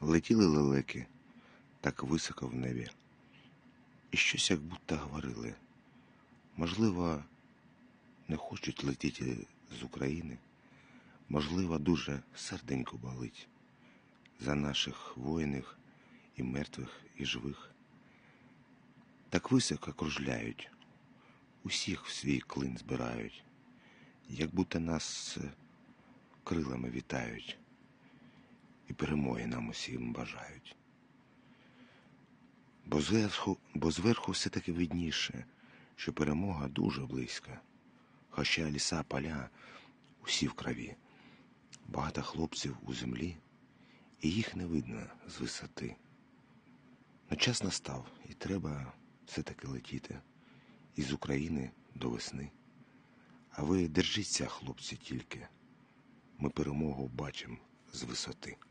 Летіли лелеки так високо в небі. І щось як будто говорили. Можливо, не хочуть летіти з України. Можливо, дуже серденько болить за наших воїнів і мертвих, і живих. Так високо кружляють, усіх в свій клин збирають, як будто нас крилами вітають і перемоги нам усім бажають. Бо зверху все-таки видніше, що перемога дуже близька. Хоча ліса, поля усі в крові. Багато хлопців у землі, і їх не видно з висоти. Но час настав, і треба все-таки летіти із України до весни. А ви держіться, хлопці, тільки. Ми перемогу бачимо з висоти.